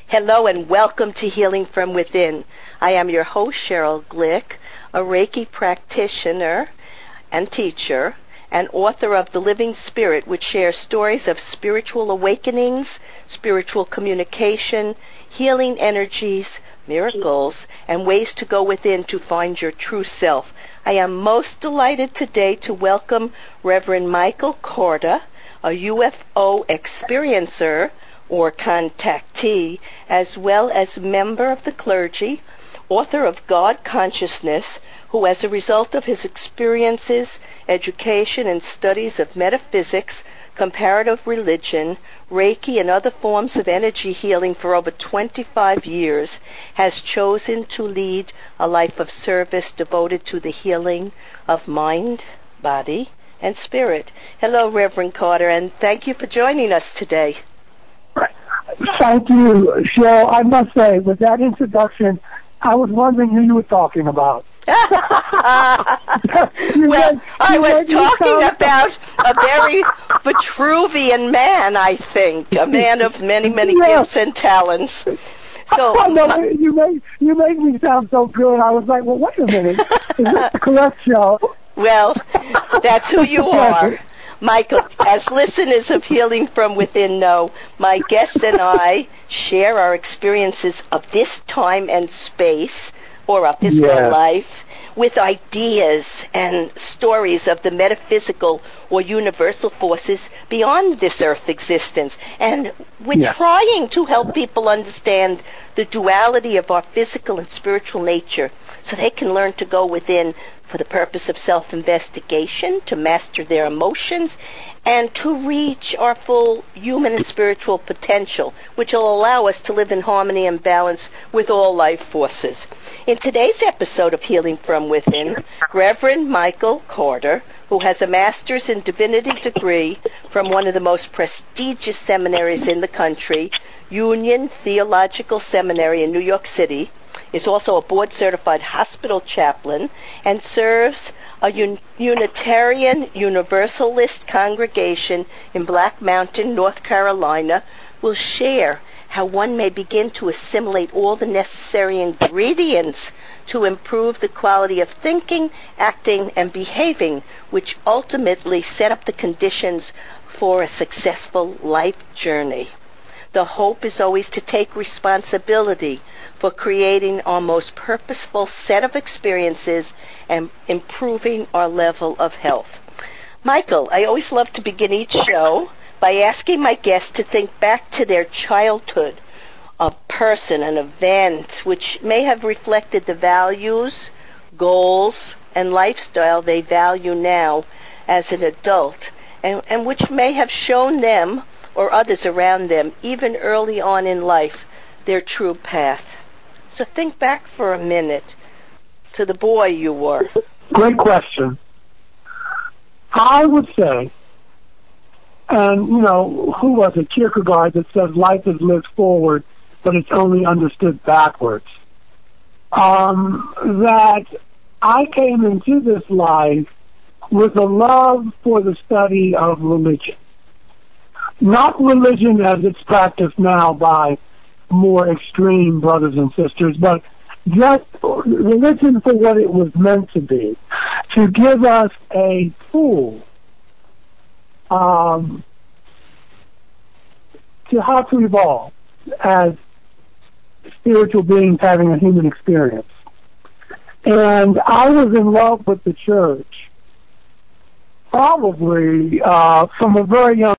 Hello and welcome to Healing from Within. I am your host, Cheryl Glick, a Reiki practitioner and teacher, and author of The Living Spirit, which shares stories of spiritual awakenings, spiritual communication, healing energies, miracles, and ways to go within to find your true self. I am most delighted today to welcome Reverend Michael Corda, a UFO experiencer or contactee, as well as member of the clergy, author of God Consciousness, who as a result of his experiences, education, and studies of metaphysics, comparative religion, Reiki, and other forms of energy healing for over 25 years, has chosen to lead a life of service devoted to the healing of mind, body, and spirit. Hello, Reverend Carter, and thank you for joining us today. Thank you, Cheryl. I must say, with that introduction, I was wondering who you were talking about. I was talking about a very Vitruvian man, I think, a man of many, many gifts and talents. So no, you made me sound so good. I was like, well, wait a minute. Is this the correct show? Well, that's who you are. Michael, as listeners of Healing from Within know, my guest and I share our experiences of this time and space, or our physical life, with ideas and stories of the metaphysical or universal forces beyond this earth existence. And we're trying to help people understand the duality of our physical and spiritual nature so they can learn to go within for the purpose of self-investigation, to master their emotions, and to reach our full human and spiritual potential, which will allow us to live in harmony and balance with all life forces. In today's episode of Healing from Within, Reverend Michael Corda, who has a master's in divinity degree from one of the most prestigious seminaries in the country, Union Theological Seminary in New York City, is also a board-certified hospital chaplain and serves a Unitarian Universalist congregation in Black Mountain, North Carolina, will share how one may begin to assimilate all the necessary ingredients to improve the quality of thinking, acting, and behaving, which ultimately set up the conditions for a successful life journey. The hope is always to take responsibility for creating our most purposeful set of experiences and improving our level of health. Michael, I always love to begin each show by asking my guests to think back to their childhood, a person, an event, which may have reflected the values, goals, and lifestyle they value now as an adult, and which may have shown them or others around them, even early on in life, their true path. So think back for a minute to the boy you were. Great question. I would say, and who was it? Kierkegaard, that says life is lived forward, but it's only understood backwards. That I came into this life with a love for the study of religion. Not religion as it's practiced now by more extreme brothers and sisters, but just religion for what it was meant to be, to give us a tool to how to evolve as spiritual beings having a human experience. And I was in love with the church, probably from a very young